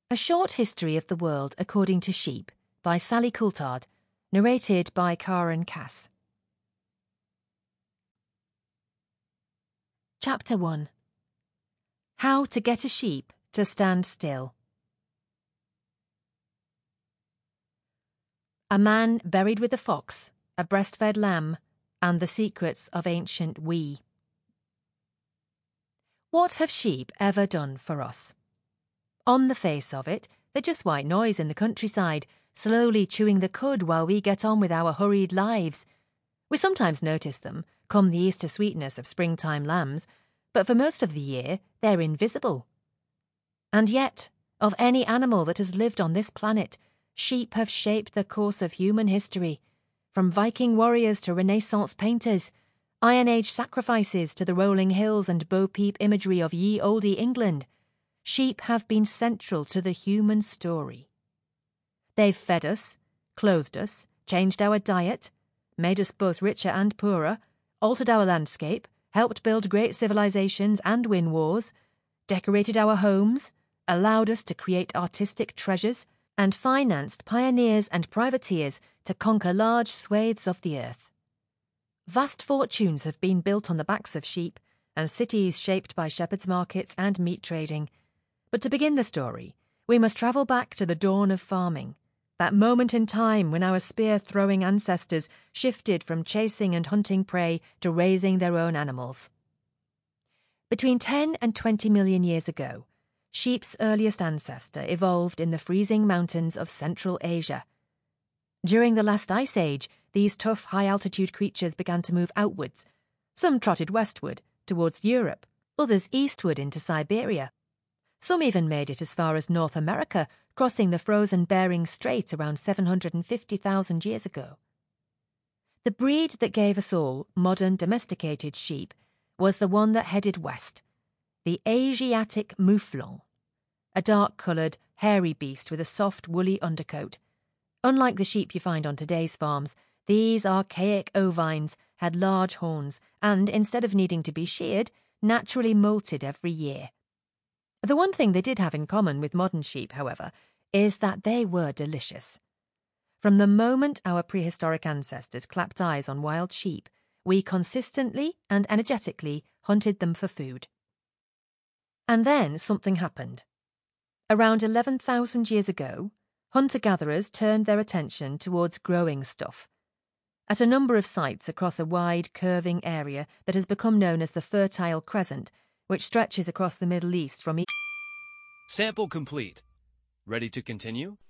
A Short History of the World According to Sheep by Sally Coulthard, narrated by Karen Cass. Chapter 1. How to Get a Sheep to Stand Still. A man buried with a fox, a breastfed lamb, and the secrets of ancient we. What have sheep ever done for us? On the face of it, they're just white noise in the countryside, slowly chewing the cud while we get on with our hurried lives. We sometimes notice them, come the Easter sweetness of springtime lambs, but for most of the year they're invisible. And yet, of any animal that has lived on this planet, sheep have shaped the course of human history, from Viking warriors to Renaissance painters, Iron Age sacrifices to the rolling hills and bo-peep imagery of ye olde England. Sheep have been central to the human story. They've fed us, clothed us, changed our diet, made us both richer and poorer, altered our landscape, helped build great civilizations and win wars, decorated our homes, allowed us to create artistic treasures, and financed pioneers and privateers to conquer large swathes of the earth. Vast fortunes have been built on the backs of sheep, and cities shaped by shepherds' markets and meat trading. But to begin the story, we must travel back to the dawn of farming, that moment in time when our spear-throwing ancestors shifted from chasing and hunting prey to raising their own animals. Between 10 and 20 million years ago, sheep's earliest ancestor evolved in the freezing mountains of Central Asia. During the last ice age, these tough, high-altitude creatures began to move outwards. Some trotted westward, towards Europe, others eastward into Siberia. Some even made it as far as North America, crossing the frozen Bering Strait around 750,000 years ago. The breed that gave us all modern domesticated sheep was the one that headed west, the Asiatic mouflon, a dark-coloured, hairy beast with a soft, woolly undercoat. Unlike the sheep you find on today's farms, these archaic ovines had large horns and, instead of needing to be sheared, naturally molted every year. The one thing they did have in common with modern sheep, however, is that they were delicious. From the moment our prehistoric ancestors clapped eyes on wild sheep, we consistently and energetically hunted them for food. And then something happened. Around 11,000 years ago, hunter-gatherers turned their attention towards growing stuff. At a number of sites across a wide, curving area that has become known as the Fertile Crescent, which stretches across the Middle East from Sample complete. Ready to continue?